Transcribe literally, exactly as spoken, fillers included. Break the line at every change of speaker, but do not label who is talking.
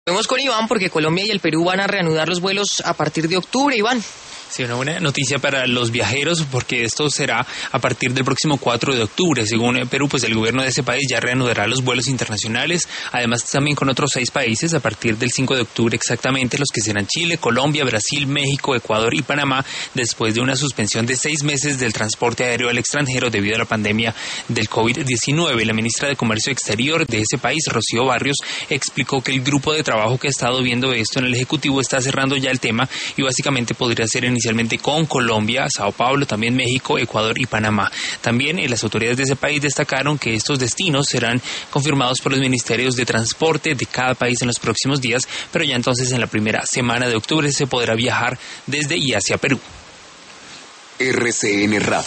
Vemos con Iván porque Colombia y el Perú van a reanudar los vuelos a partir de octubre, Iván.
Sí, una buena noticia para los viajeros porque esto será a partir del próximo cuatro de octubre. Según Perú, pues el gobierno de ese país ya reanudará los vuelos internacionales, además también con otros seis países a partir del cinco de octubre exactamente, los que serán Chile, Colombia, Brasil, México, Ecuador y Panamá, después de una suspensión de seis meses del transporte aéreo al extranjero debido a la pandemia del COVID diecinueve. La ministra de Comercio Exterior de ese país, Rocío Barrios, explicó que el grupo de trabajo que ha estado viendo esto en el Ejecutivo está cerrando ya el tema y básicamente podría ser en inicialmente con Colombia, Sao Paulo, también México, Ecuador y Panamá. También eh, las autoridades de ese país destacaron que estos destinos serán confirmados por los ministerios de transporte de cada país en los próximos días, pero ya entonces en la primera semana de octubre se podrá viajar desde y hacia Perú.
R C N Radio.